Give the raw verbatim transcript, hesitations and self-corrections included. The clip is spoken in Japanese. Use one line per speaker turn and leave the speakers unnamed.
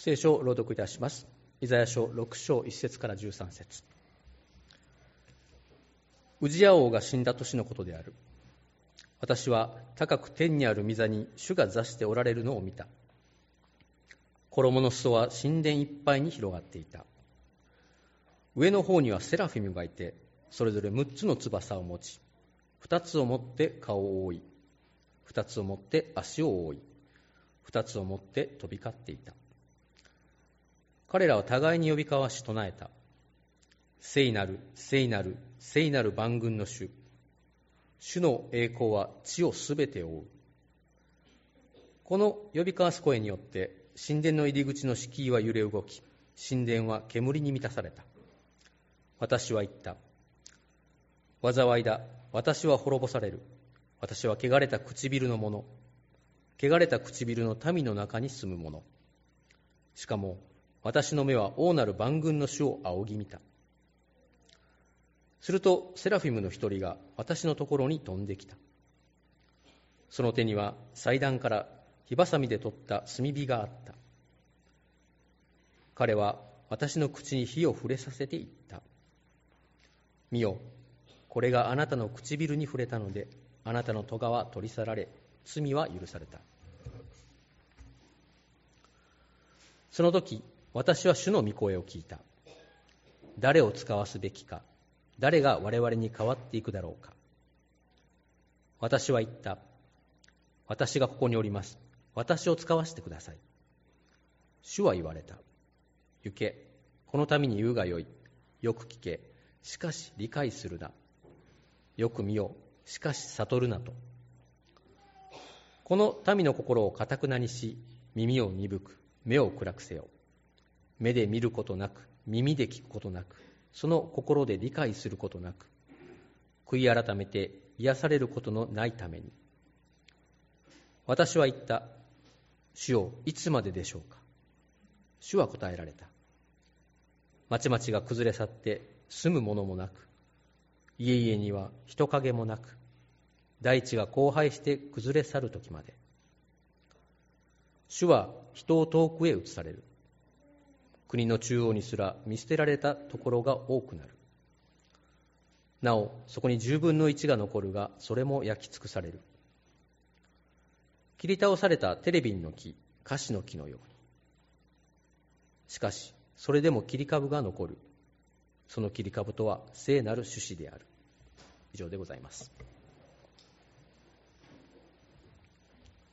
聖書を朗読いたします。イザヤ書ろく章いち節からじゅうさん節。ウジヤ王が死んだ年のことである。私は高く天にある御座に主が座しておられるのを見た。衣の裾は神殿いっぱいに広がっていた。上の方にはセラフィムがいて、それぞれむっつの翼を持ち、ふたつを持って顔を覆い、ふたつを持って足を覆い、ふたつを持って飛び交っていた。彼らは互いに呼び交わし唱えた。聖なる、聖なる、聖なる万軍の主。主の栄光は地をすべて覆う。この呼び交わす声によって神殿の入り口の敷居は揺れ動き、神殿は煙に満たされた。私は言った。災いだ、私は滅ぼされる。私は汚れた唇の者、汚れた唇の民の中に住む者。しかも私の目は王なる万軍の主を仰ぎ見た。するとセラフィムの一人が私のところに飛んできた。その手には祭壇から火ばさみで取った炭火があった。彼は私の口に火を触れさせて言った。見よ、これがあなたの唇に触れたので、あなたの咎は取り去られ、罪は許された。その時、私は主の御声を聞いた。誰を使わすべきか、誰が我々に代わっていくだろうか。私は言った。私がここにおります。私を使わせてください。主は言われた。行け、この民に言うがよい。よく聞け、しかし理解するな。よく見よ、しかし悟るなと。この民の心を堅くなにし、耳を鈍く、目を暗くせよ。目で見ることなく、耳で聞くことなく、その心で理解することなく、悔い改めて癒されることのないために。私は言った。主よ、いつまででしょうか。主は答えられた。町々が崩れ去って住むものもなく、家々には人影もなく、大地が荒廃して崩れ去る時まで。主は人を遠くへ移される。国の中央にすら見捨てられたところが多くなる。なお、そこに十分の一が残るが、それも焼き尽くされる。切り倒されたテレビンの木、カシの木のように。しかし、それでも切り株が残る。その切り株とは聖なる種子である。以上でございます。